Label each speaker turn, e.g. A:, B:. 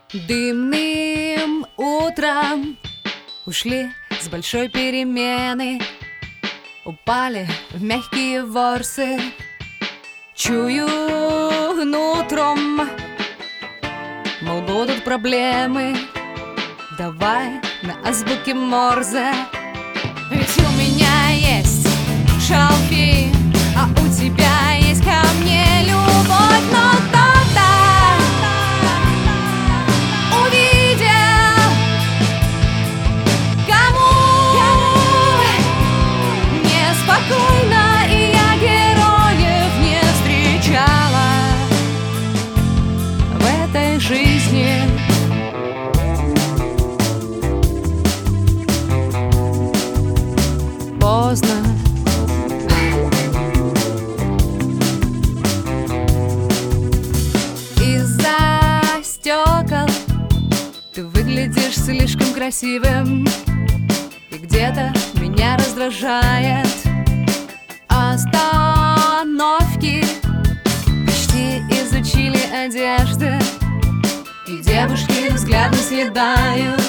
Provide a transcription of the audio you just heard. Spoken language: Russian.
A: Дымным утром ушли с большой перемены, упали в мягкие ворсы. Чую нутром, мол, будут проблемы. Давай на азбуке Морзе. Ведь у меня есть шалфей, а у тебя есть ко мне любовь. Но кто-то увидел, кому неспокойно, и я героев не встречала в этой жизни. Поздно. Из-за стекол ты выглядишь слишком красивым, и где-то меня раздражает остановки. Почти изучили одежды, и девушки взглядом съедают